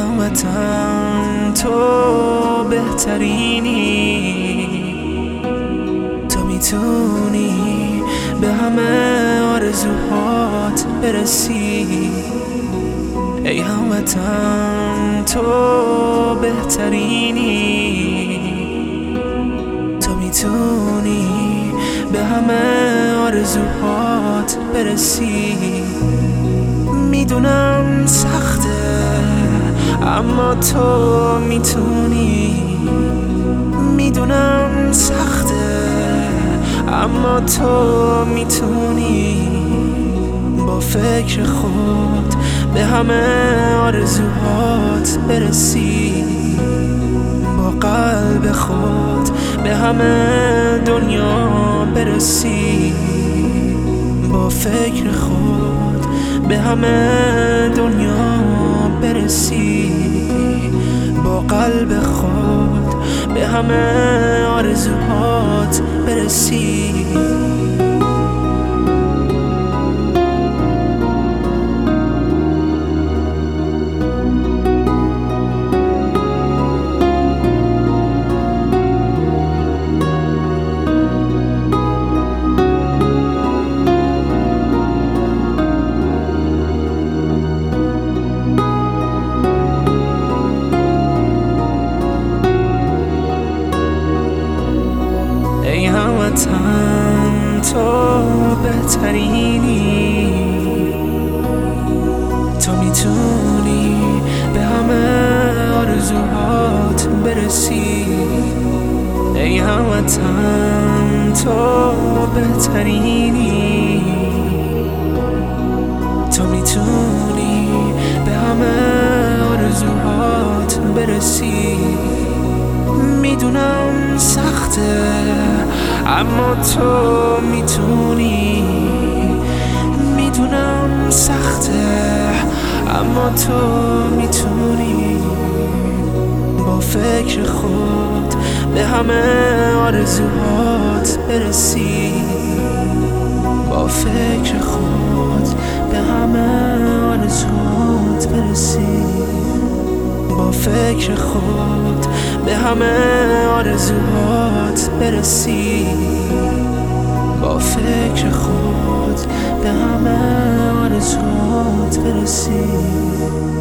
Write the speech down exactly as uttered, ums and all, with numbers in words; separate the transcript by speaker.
Speaker 1: هموطن تو بهترینی، تو میتونی به همه آرزوهات برسی. ای هموطن تو بهترینی، تو میتونی به همه آرزوهات برسی. میدونم سخته اما تو میتونی، میدونم سخته اما تو میتونی. با فکر خود به همه آرزوهات برسی، با قلب خود به همه دنیا برسی. با فکر خود به همه دنیا برسی، با قلب خود به همه آرزوهات برسی. ای هموطن تو بهترینی، تو میتونی به همه آرزوهات برسی. ای هموطن تو بهترینی، تو میتونی به همه آرزوهات برسی. میدونم سخته اما تو میتونی، میدونم سخته اما تو میتونی. با فکر خود به همه آرزوهات برسی، با فکر خود به همه آرزوهات برسی. با فکر خود به همه آرزوهات برسی، با فکر خود به همه آرزوهات برسی.